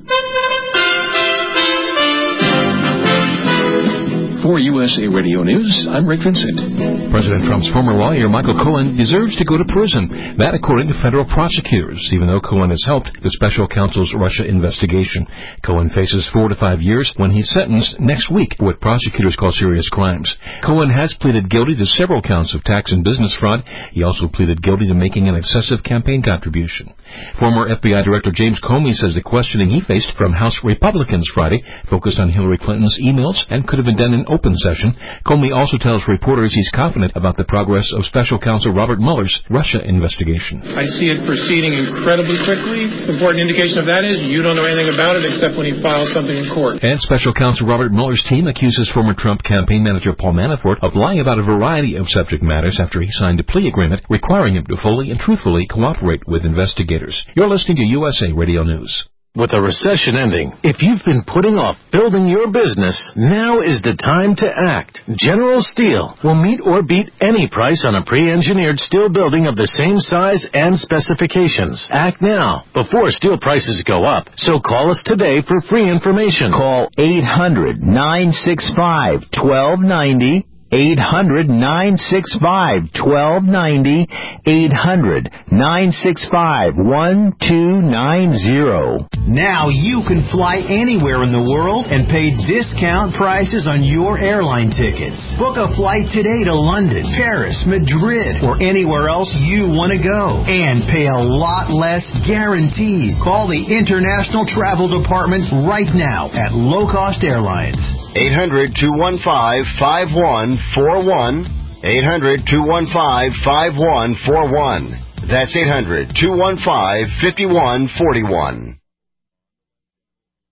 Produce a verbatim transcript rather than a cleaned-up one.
For U S A Radio News, I'm Rick Vincent. President Trump's former lawyer, Michael Cohen, deserves to go to prison. That according to federal prosecutors, even though Cohen has helped the special counsel's Russia investigation. Cohen faces four to five years when he's sentenced next week for what prosecutors call serious crimes. Cohen has pleaded guilty to several counts of tax and business fraud. He also pleaded guilty to making an excessive campaign contribution. Former F B I Director James Comey says the questioning he faced from House Republicans Friday focused on Hillary Clinton's emails and could have been done in open session. Comey also tells reporters he's confident about the progress of Special Counsel Robert Mueller's Russia investigation. I see it proceeding incredibly quickly. The important indication of that is you don't know anything about it except when he files something in court. And Special Counsel Robert Mueller's team accuses former Trump campaign manager Paul Manafort of lying about a variety of subject matters after he signed a plea agreement requiring him to fully and truthfully cooperate with investigators. You're listening to U S A Radio News. With a recession ending, if you've been putting off building your business, now is the time to act. General Steel will meet or beat any price on a pre-engineered steel building of the same size and specifications. Act now, before steel prices go up. So call us today for free information. Call eight hundred, nine six five, one two nine zero. eight hundred, nine six five, one two nine zero. eight hundred, nine six five, one two nine zero. Now you can fly anywhere in the world and pay discount prices on your airline tickets. Book a flight today to London, Paris, Madrid, or anywhere else you want to go. And pay a lot less guaranteed. Call the International Travel Department right now at Low Cost Airlines. eight hundred, two one five, five one four one. eight hundred, two one five, five one four one. That's eight hundred, two one five, five one four one.